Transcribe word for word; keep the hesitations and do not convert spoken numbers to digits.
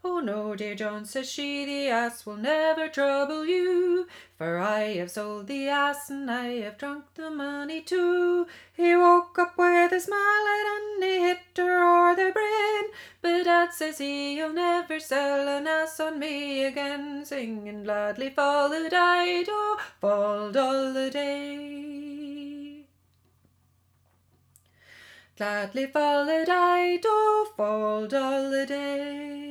Oh no, dear John, says she, the ass will never trouble you, for I have sold the ass and I have drunk the money too. He woke up with his mallet and he hit her o'er the brain, but Dad says he, you'll never sell an ass on me again, singing gladly fall the dido, fall all the day. Gladly fall the dido, fall all the day.